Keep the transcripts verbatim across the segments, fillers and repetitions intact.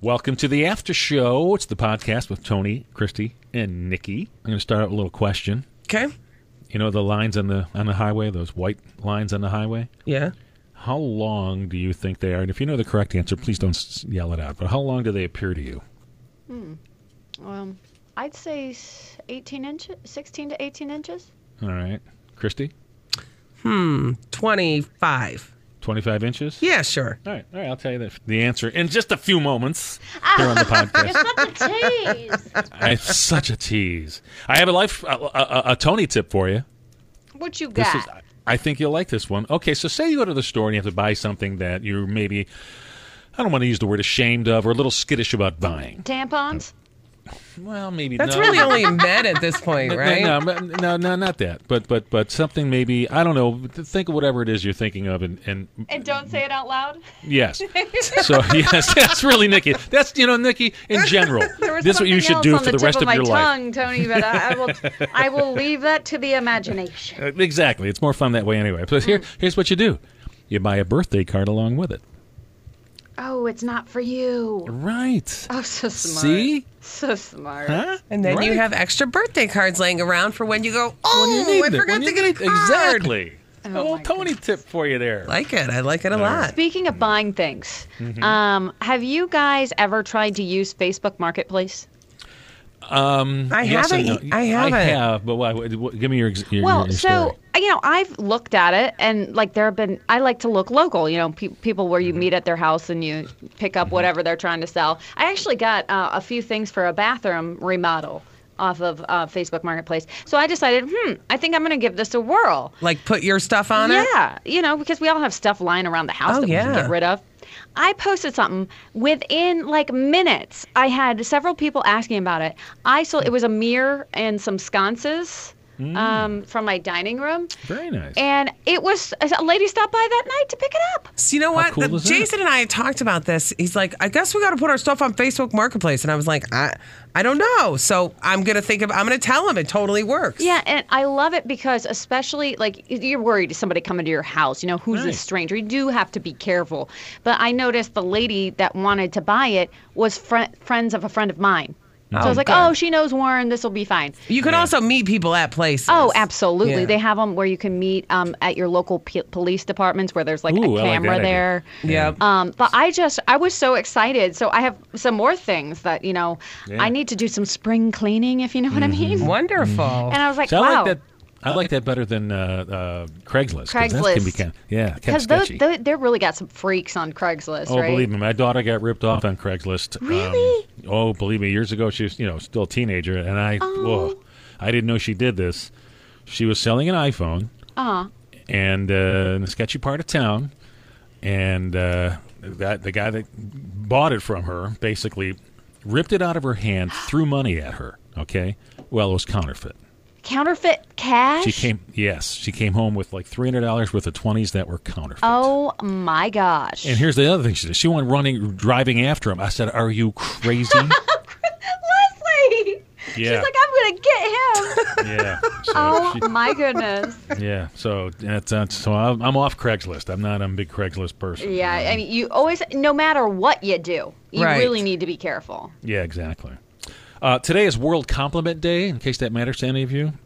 Welcome to the After Show. It's the podcast with Tony, Christy, and Nikki. I'm going to start out with a little question. Okay. You know the lines on the on the highway, those white lines on the highway? Yeah. How long do you think they are? And if you know the correct answer, please don't s- yell it out. But how long do they appear to you? Hmm. Um, I'd say eighteen inches, sixteen to eighteen inches. All right. Christy? Hmm. twenty-five. twenty-five inches? Yeah, sure. All right. All right. I'll tell you the, the answer in just a few moments here on the podcast. It's such a tease. It's such a tease. I have a life a, a, a Tony tip for you. What you This got? is, I think you'll like this one. Okay, so say you go to the store and you have to buy something that you're maybe, I don't want to use the word ashamed of or a little skittish about buying. Tampons? Well, maybe That's no. really only men at this point, right? No, no, no, no, not that. But but but something maybe, I don't know, think of whatever it is you're thinking of and, and And don't say it out loud? yes. So, yes, that's really Nikki. That's, you know, Nikki, in general. There was This is what you something should else do on for the the tip rest of of my your life. tongue, Tony, but I, I will I will leave that to the imagination. Uh, Exactly. It's more fun that way anyway. So here, here's what you do. You buy a birthday card along with it. Oh, it's not for you. Right. Oh, so smart. See? So smart. Huh? And then you Right. have extra birthday cards laying around for when you go, oh, When you need I it, forgot when to you get a need- card. Exactly. Oh, a little my Tony tip for you there. Like it. I like it a lot. Speaking of buying things, Mm-hmm. um, have you guys ever tried to use Facebook Marketplace? Um, I yes and haven't- no. I haven't. I have, but what, what, what- give me your, ex- your, Well, your, your so story. you know, I've looked at it, and like there have been. I like to look local. You know, pe- people where Mm-hmm. you meet at their house and you pick up whatever they're trying to sell. I actually got uh, a few things for a bathroom remodel off of uh, Facebook Marketplace. So I decided, hmm, I think I'm going to give this a whirl. Like put your stuff on it? Yeah, you know, because we all have stuff lying around the house Oh, that we yeah. can get rid of. I posted something within like minutes. I had several people asking about it. I sold it was a mirror and some sconces um, from my dining room, Very nice. and it was a lady stopped by that night to pick it up. So you know what? cool The- is that? Jason and I had talked about this. He's like, I guess we got to put our stuff on Facebook Marketplace. And I was like, I, I don't know. So I'm going to think of, I'm going to tell him it totally works. Yeah, and I love it because especially like you're worried if somebody coming to your house, you know, who's Right. this stranger? You do have to be careful. But I noticed the lady that wanted to buy it was fr- friends of a friend of mine. So I was like, good. oh, she knows Warren. This will be fine. You can also meet people at places. Oh, absolutely. Yeah. They have them where you can meet um, at your local p- police departments where there's like Ooh, I a like camera that idea. there. Yeah. Um, but I just, I was so excited. So I have some more things that, you know, Yeah. I need to do some spring cleaning, if you know what I mean. Wonderful. And I was like, So I wow. like that. I like that better than uh, uh, Craigslist. 'cause That can be Craigslist. kind, yeah, kind of Because those, sketchy. those, they're really got some freaks on Craigslist, Oh, right? believe me, my daughter got ripped off on Craigslist. Um, Really? oh, believe me, years ago she was, you know, still a teenager, and I, Oh. whoa, I didn't know she did this. She was selling an iPhone, Uh-huh. and uh, in a sketchy part of town, and uh, that the guy that bought it from her basically ripped it out of her hand, threw money at her. Okay, well, it was counterfeit. Counterfeit cash? She came, yes, she came home with like three hundred dollars worth of twenties that were counterfeit. Oh, my gosh. And here's the other thing she did. She went running, driving after him. I said, "Are you crazy?" Leslie! Yeah. She's like, I'm going to get him. Yeah. So Oh, she- my goodness. yeah. So that's, that's so I'm, I'm off Craigslist. I'm not a big Craigslist person. Yeah, I mean, you always, no matter what you do, you Right. really need to be careful. Yeah, exactly. Uh, today is World Compliment Day, in case that matters to any of you.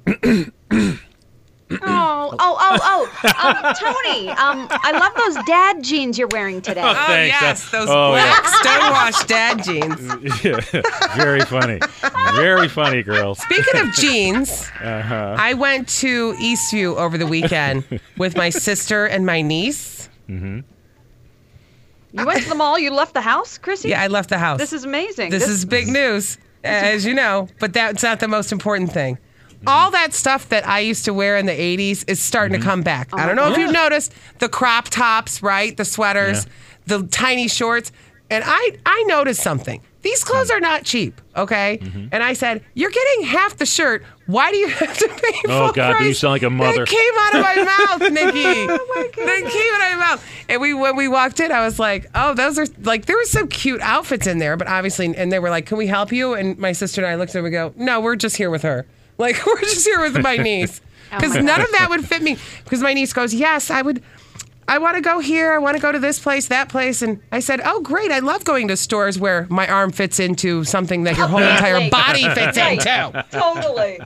Oh, oh, oh, oh. Um, Tony, um, I love those dad jeans you're wearing today. Oh, Thanks. yes. Those Oh, black stonewashed dad jeans. Yeah. Very funny. Very funny, girls. Speaking of jeans, Uh-huh. I went to Eastview over the weekend with my sister and my niece. You went to the mall, you left the house, Chrissy? Yeah, I left the house. This is amazing. This is big news, as you know, but that's not the most important thing. All that stuff that I used to wear in the eighties is starting to come back. I don't know if Yeah. you've noticed the crop tops, right? The sweaters, Yeah. the tiny shorts. And I, I noticed something. These clothes are not cheap, okay? And I said, you're getting half the shirt. Why do you have to pay full Oh, God, price? you sound like a mother. That came out of my mouth, Nikki. That came out of my mouth. And we when we walked in, I was like, oh, those are, like, there were some cute outfits in there, but obviously, and they were like, can we help you? And my sister and I looked at them and we go, no, we're just here with her. Like, we're just here with my niece. Because my none of that would fit me. Because my niece goes, yes, I would... I want to go here. I want to go to this place, that place. And I said, oh, great. I love going to stores where my arm fits into something that your whole entire body fits into. Totally.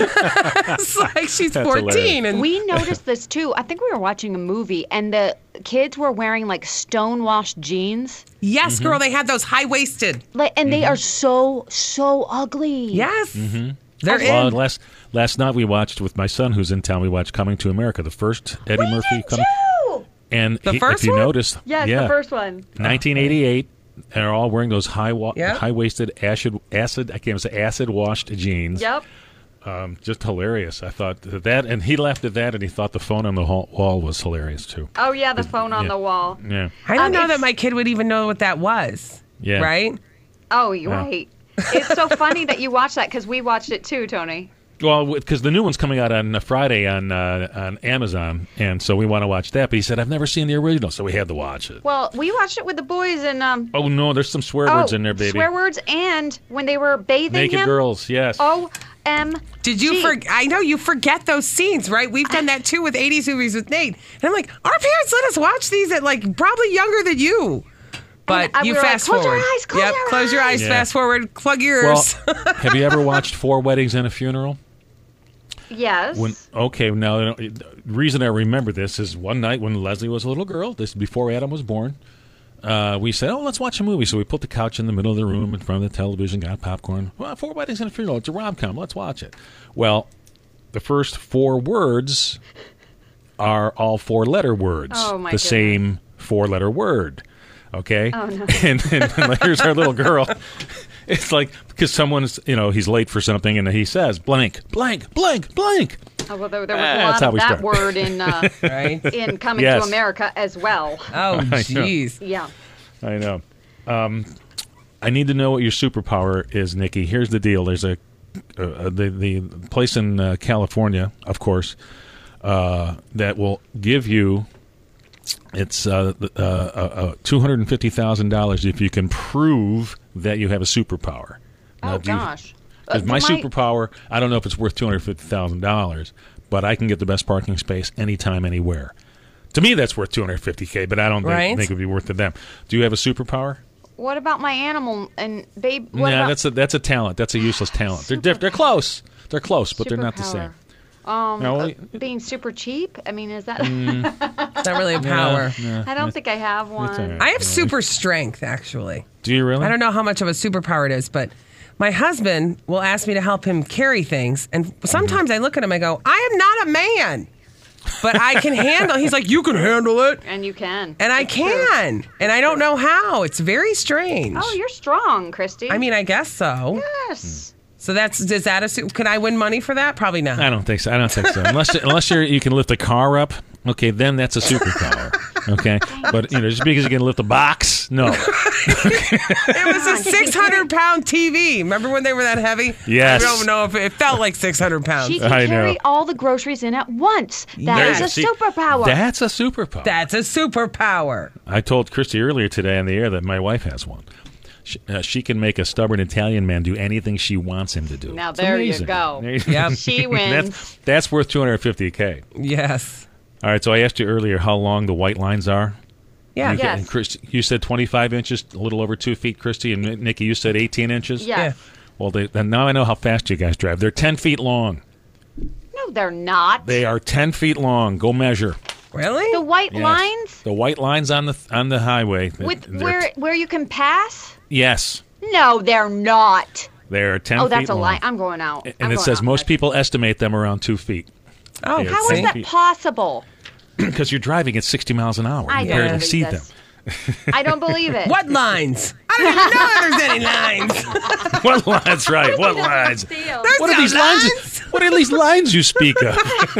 It's like she's That's fourteen. And We noticed this too. I think we were watching a movie and the kids were wearing like stone-washed jeans. yes, Mm-hmm. girl, they had those high-waisted. Like, and they are so, so ugly. Yes. Mm-hmm. They're Well, in. last last night we watched with my son, who's in town. We watched Coming to America, the first Eddie We Murphy did coming. too! And The he- first if you one? notice, Yes, yeah, the first one. nineteen eighty-eight. They're all wearing those high wa- Yeah. high waisted acid acid I can't even say acid washed jeans. Yep. Um, just hilarious. I thought that, and he laughed at that, and he thought the phone on the hall- wall was hilarious too. Oh, yeah, the phone on yeah. the wall. Yeah, I don't Um, know that it's- my kid would even know what that was. yeah. Right? Oh, you're Yeah. right. It's so funny that you watched that because we watched it too, Tony. Well, because the new one's coming out on uh, Friday on uh, on Amazon, and so we want to watch that. But he said I've never seen the original, so we had to watch it. Well, we watched it with the boys and um. Oh no, there's some swear oh, words in there, baby. Swear words and when they were bathing Naked him. girls, yes. O M. Did you forget? I know you forget those scenes, right? We've done that too with eighties movies with Nate. And I'm like, our parents let us watch these at like probably younger than you. But uh, you we were like, fast "Close your forward. eyes, close yep, your close your eyes, eyes." fast forward, plug your Well, ears. have you ever watched Four Weddings and a Funeral? Yes. When okay, now the reason I remember this is one night when Leslie was a little girl. This is before Adam was born. Uh, we said, "Oh, let's watch a movie." So we put the couch in the middle of the room in front of the television, got popcorn. Well, Four Weddings and a Funeral. It's a rom-com. Let's watch it. Well, the first four words are all four-letter words. Oh, my the goodness. same four-letter word. Okay. Oh, no. And, and, and here's our little girl. It's like because someone's, you know, he's late for something, and he says blank, blank, blank, blank. Oh, well, there, there was Ah, a that's lot how of we that start. word in uh, right? in Coming Yes. to America as well. Oh, know. jeez. Yeah. I know. Um, I need to know what your superpower is, Nikki. Here's the deal. There's a uh, the the place in uh, California, of course, uh, that will give you. It's uh, uh, uh, two hundred and fifty thousand dollars if you can prove that you have a superpower. Now, Oh do you- gosh. 'cause Uh, my my- superpower, I don't know if it's worth two hundred fifty thousand dollars, but I can get the best parking space anytime, anywhere. To me, that's worth two hundred fifty k, but I don't think, Right. think it would be worth to them. Do you have a superpower? What about my animal and babe? What Yeah, about that's a that's a talent. That's a useless talent. They're diff- they're close. They're close, but they're not the same. superpower? Um, No, uh, well, being super cheap. I mean, is that? It's not really a power. Yeah, I don't think I have one. all right. I have super strength, actually. Do you really? I don't know how much of a superpower it is, but my husband will ask me to help him carry things. And sometimes I look at him, I go, I am not a man, but I can handle. He's like, you can handle it. And you can. And I It's true. can. And I don't know how. It's very strange. Oh, you're strong, Christy. I mean, I guess so. yes. So that's, is that a, su- can I win money for that? Probably not. I don't think so. I don't think so. Unless unless you're you can lift a car up. Okay, then that's a superpower. Okay, but you know just because you can lift a box, no. It was a six hundred pound T V. Remember when they were that heavy? Yes. I don't know if it, it felt like six hundred pounds. She can I carry know. all the groceries in at once. That is Yes. a See, superpower. That's a superpower. That's a superpower. I told Christy earlier today on the air that my wife has one. She, uh, she can make a stubborn Italian man do anything she wants him to do. Now It's there you amazing. go. There you- Yep. She wins. That's, that's worth two hundred fifty k. Yes. All right, so I asked you earlier how long the white lines are. Yeah. You, Yes. and Chris, you said twenty-five inches, a little over two feet, Christy, and Nikki, you said eighteen inches. Yes. Well, they, then now I know how fast you guys drive. They're ten feet long. No, they're not. They are ten feet long. Go measure. Really? the white Yes. lines The white lines on the on the highway. with they're- where where you can pass. yes, No, they're not. they're ten Oh, feet that's a long. lie. I'm going out. And I'm it going says out. most people estimate them around two feet Oh, Yeah, How see? is that possible? because you're driving at sixty miles an hour. I you don't barely believe see this. them. I don't believe it. What lines? I don't even know if there's any lines. What lines? Right? What lines? Deal. There's What are no these lines? What are these lines you speak of?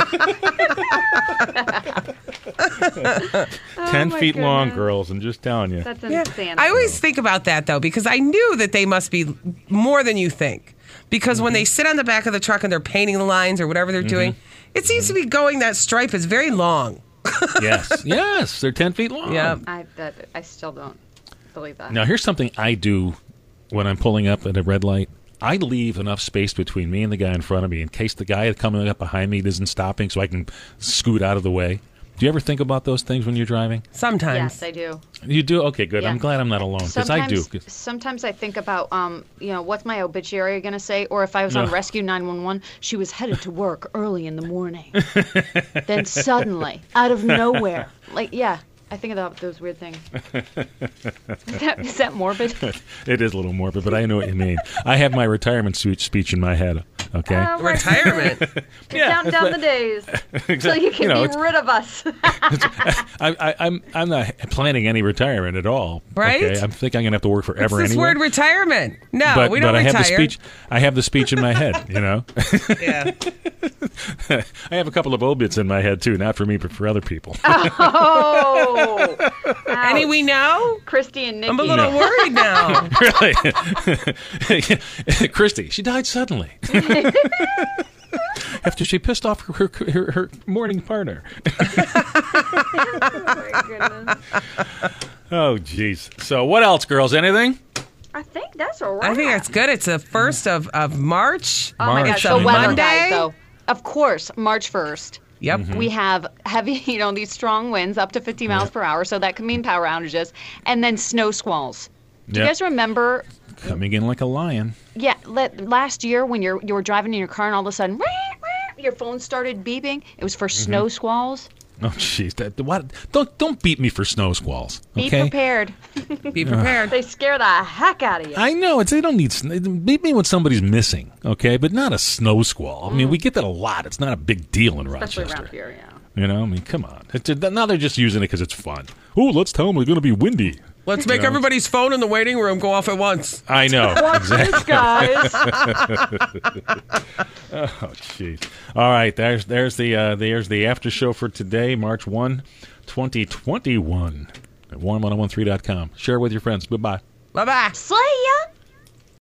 Ten Oh my feet long, goodness. girls. I'm just telling you. That's Yeah. insanity. I always think about that though, because I knew that they must be more than you think. Because when they sit on the back of the truck and they're painting the lines or whatever they're doing, it seems to be going that stripe is very long. Yes, yes, they're ten feet long. Yeah. I that I still don't believe that. Now here's something I do when I'm pulling up at a red light. I leave enough space between me and the guy in front of me in case the guy coming up behind me isn't stopping, so I can scoot out of the way. Do you ever think about those things when you're driving? Sometimes. Yes, I do. You do? Okay, good. Yeah. I'm glad I'm not alone because I do. Sometimes, sometimes I think about, um, you know, what's my obituary going to say? Or if I was on No. Rescue nine one one, she was headed to work early in the morning. Then suddenly, out of nowhere, like, yeah, I think about those weird things. Is that, is that morbid? It is a little morbid, but I know what you mean. I have my retirement speech speech in my head. Okay. Oh, my Retirement. You're counting down the days until you can You know, be it's- rid of us. I, I, I'm I'm not planning any retirement at all. Right? Okay? I think I'm gonna have to work forever What's this anyway. word retirement? No, but we don't but I retire. have the speech. I have the speech in my head. You know. Yeah. I have a couple of obits in my head too, not for me, but for other people. Oh, Any we know? Christy and Nikki. I'm a little worried now. Really, Christy, she died suddenly after she pissed off her her, her morning partner. Oh, my goodness. Oh, jeez. So, what else, girls? Anything? I think that's a wrap. I think that's good. It's the first of, of March. Oh my March. gosh, It's the a weather, Monday. guys, though. Of course, March first. Yep. Mm-hmm. We have heavy, you know, these strong winds up to fifty miles per hour, so that can mean power outages, and then snow squalls. Do Yep. you guys remember? Coming in like a lion. Yeah, let, last year when you're you were driving in your car and all of a sudden, your phone started beeping. It was for Mm-hmm. snow squalls. Oh, jeez. That, what? Don't don't beat me for snow squalls. Be Okay. prepared. Be prepared. They scare the heck out of you. I know it's they don't need sn- beat me when somebody's missing. Okay, but not a snow squall. I mean, we get that a lot. It's not a big deal in Especially Rochester. around here, yeah. You know, I mean, come on. It's, now they're just using it because it's fun. Oh, let's tell them it's going to be windy. Let's make know. everybody's phone in the waiting room go off at once. I know. Watch this, guys. Oh, jeez. All right, there's there's the uh, there's the after show for today, March first, twenty twenty-one. At warm ten thirteen dot com. Share with your friends. Goodbye. Bye bye. Slay ya.